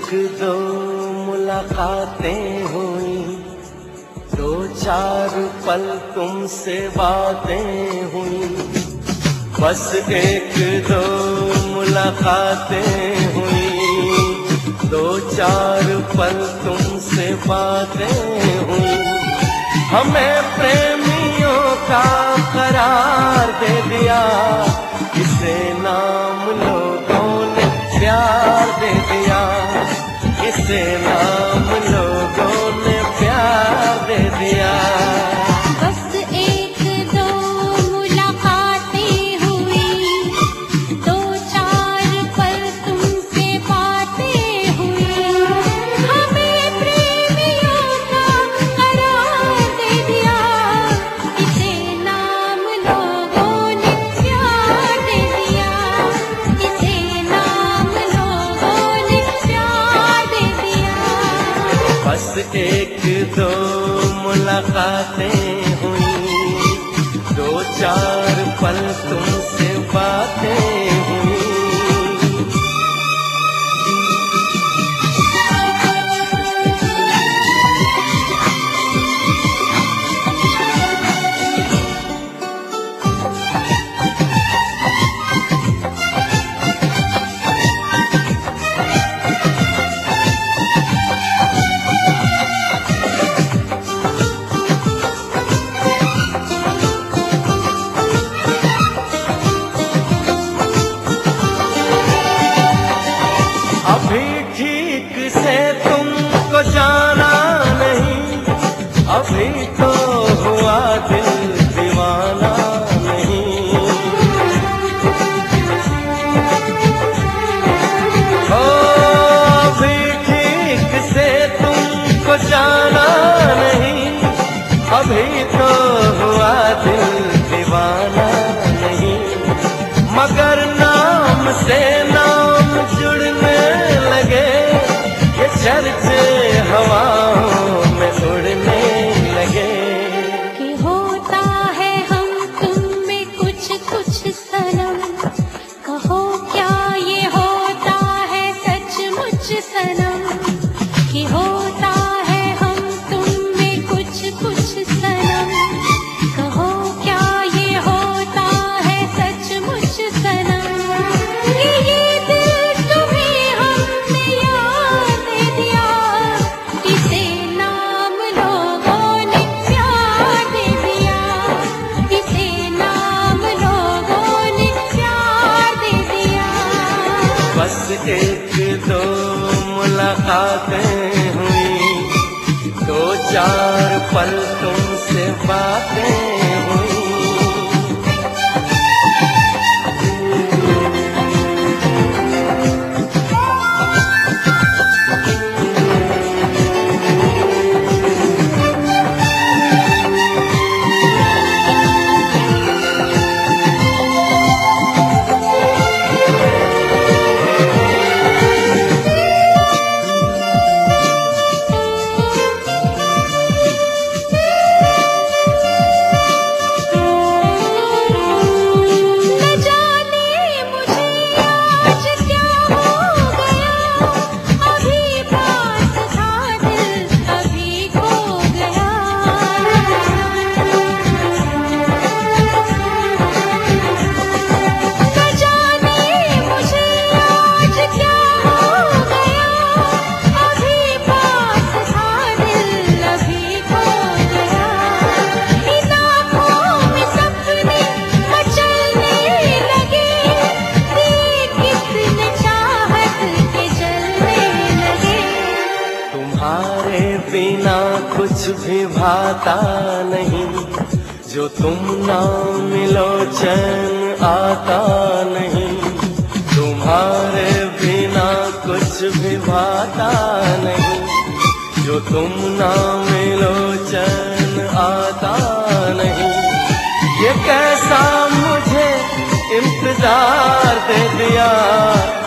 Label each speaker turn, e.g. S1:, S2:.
S1: दो मुलाकातें हुई, दो चार पल तुमसे बातें हुई, बस एक दो मुलाकातें हुई, दो चार पल तुमसे बातें हुई। हमें प्रेमियों का करार दे दिया, इसे नाम लोगों ने प्यार दे दिया, इसे नाम लोगों ने प्यार दे दिया।
S2: बस एक दो मुलाकातें हुई, दो चार पल तुमसे बातें हुई, हमें प्रेमियों का करार दे दिया, इसे नाम लोगों ने प्यार दे दिया, इसे नाम लोगों ने प्यार दे दिया।
S1: बस एक दो मुलाकातें हुई, दो चार पल तुमसे बातें हुई। अभी ठीक से तुमको जाना नहीं, अभी तो हुआ दिल दीवाना नहीं। ओ अभी ठीक से तुमको जाना नहीं, अभी तो हुआ दिल दीवाना नहीं, मगर नाम से नाम जुड़ने लगे, ये चर्चे हवाओं में उड़ने लगे।
S2: कि होता है हम तुम में कुछ कुछ सनम, कहो क्या ये होता है सचमुच सनम, कि होता है हम तुम में कुछ कुछ सनम, कहो क्या ये होता है सचमुच सनम, कि ये दिल तुम्हें हमने याद दे दिया, इसे नाम लोगों ने प्यार दे दिया, इसे नाम लोगों ने प्यार दे दिया।
S1: बस एक दो मुलाकातें हुई, दो चार पल तुमसे बातें हुई। तुम्हारे बिना कुछ भी भाता नहीं, जो तुम ना मिलो चैन आता नहीं। तुम्हारे बिना कुछ भी भाता नहीं, जो तुम ना मिलो चैन आता नहीं। ये कैसा मुझे इंतजार दे दिया,